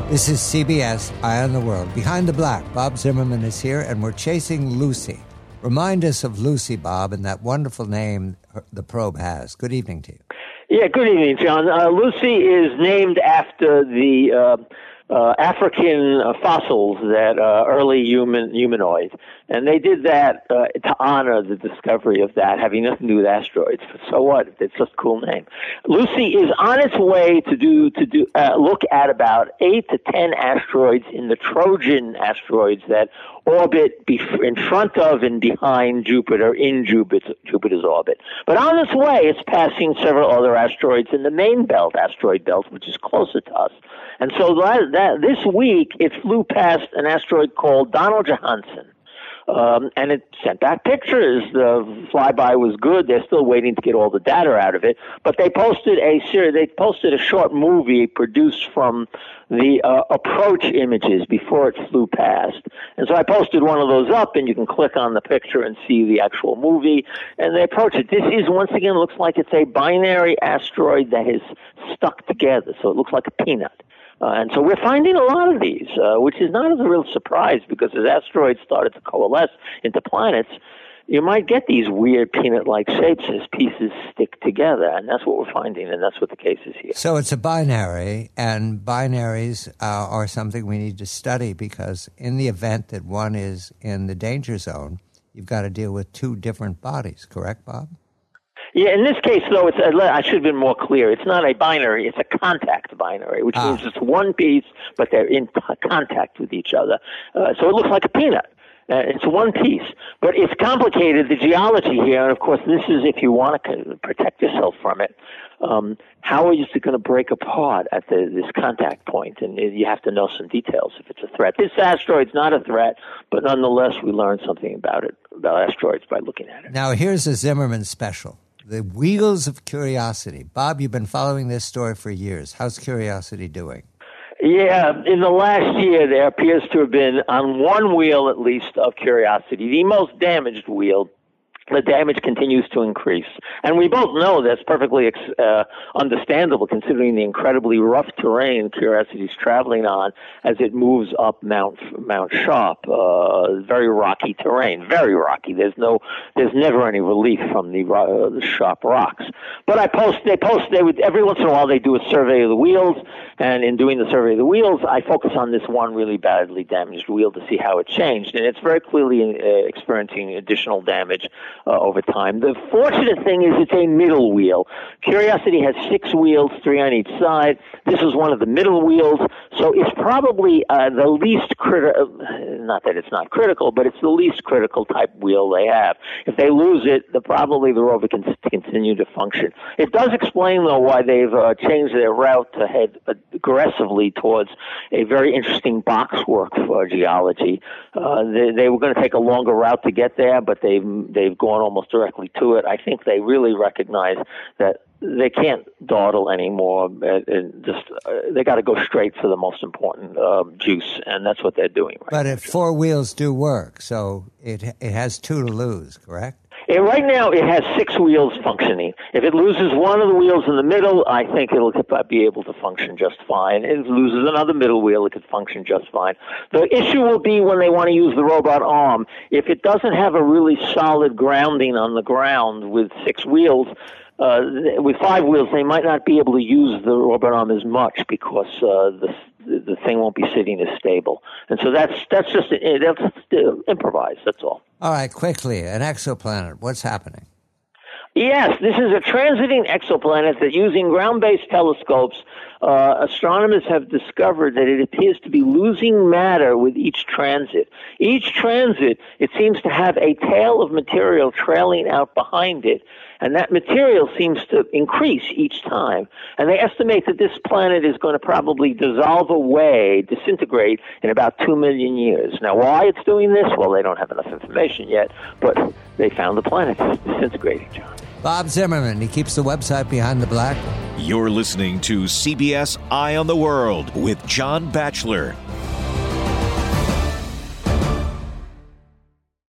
This is CBS Eye on the World. Behind the Black, Bob Zimmerman is here, and we're chasing Lucy. Remind us of Lucy, Bob, and that wonderful name the probe has. Good evening to you. Yeah, good evening, John. Lucy is named after the African fossils that early humanoids, and they did that to honor the discovery of that, having nothing to do with asteroids. So what? It's just a cool name. Lucy is on its way to look at about 8 to 10 asteroids in the Trojan asteroids that orbit in front of and behind Jupiter in Jupiter's orbit. But on its way, it's passing several other asteroids in the main asteroid belt, which is closer to us. And so this week, it flew past an asteroid called Donald Johanson. And it sent back pictures. The flyby was good. They're still waiting to get all the data out of it. But they posted a short movie produced from the approach images before it flew past. And so I posted one of those up, and you can click on the picture and see the actual movie. And they approach it. This is, once again, looks like it's a binary asteroid that is stuck together. So it looks like a peanut. And so we're finding a lot of these, which is not a real surprise, because as asteroids started to coalesce into planets, you might get these weird peanut-like shapes as pieces stick together, and that's what we're finding, and that's what the case is here. So it's a binary, and binaries are something we need to study, because in the event that one is in the danger zone, you've got to deal with two different bodies, correct, Bob? Yeah, in this case, though, I should have been more clear. It's not a binary, it's a contact binary, which means it's one piece, but they're in contact with each other. So it looks like a peanut. It's one piece. But it's complicated, the geology here, and of course, this is if you want to protect yourself from it. How is it going to break apart at this contact point? And you have to know some details if it's a threat. This asteroid's not a threat, but nonetheless, we learned something about asteroids by looking at it. Now, here's a Zimmerman special. The Wheels of Curiosity. Bob, you've been following this story for years. How's Curiosity doing? Yeah, in the last year, there appears to have been, on one wheel at least, of Curiosity, the most damaged wheel. The damage continues to increase. And we both know that's perfectly understandable, considering the incredibly rough terrain Curiosity is traveling on as it moves up Mount Sharp. Very rocky terrain, very rocky. There's never any relief from the sharp rocks. But every once in a while they do a survey of the wheels, and in doing the survey of the wheels, I focus on this one really badly damaged wheel to see how it changed. And it's very clearly experiencing additional damage over time. The fortunate thing is it's a middle wheel. Curiosity has 6 wheels, 3 on each side. This is one of the middle wheels, so it's probably the least critical, not that it's not critical, but it's the least critical type wheel they have. If they lose it, probably the rover can continue to function. It does explain, though, why they've changed their route to head aggressively towards a very interesting boxwork for geology. They were going to take a longer route to get there, but they've gone almost directly to it. I think they really recognize that they can't dawdle anymore. They got to go straight for the most important juice, and that's what they're doing. But if 4 wheels do work, so it has 2 to lose, correct? Right now, it has 6 wheels functioning. If it loses one of the wheels in the middle, I think it'll be able to function just fine. If it loses another middle wheel, it could function just fine. The issue will be when they want to use the robot arm. If it doesn't have a really solid grounding on the ground with 6 wheels, with 5 wheels, they might not be able to use the robot arm as much because the thing won't be sitting as stable. And so that's just improvised. That's all. All right, quickly, an exoplanet. What's happening? Yes, this is a transiting exoplanet that, using ground-based telescopes, astronomers have discovered that it appears to be losing matter with each transit. Each transit, it seems to have a tail of material trailing out behind it, and that material seems to increase each time. And they estimate that this planet is going to probably dissolve away, disintegrate, in about 2 million years. Now, why it's doing this? Well, they don't have enough information yet, but they found the planet disintegrating, John. Bob Zimmerman, he keeps the website Behind the Black. You're listening to CBS Eye on the World with John Batchelor.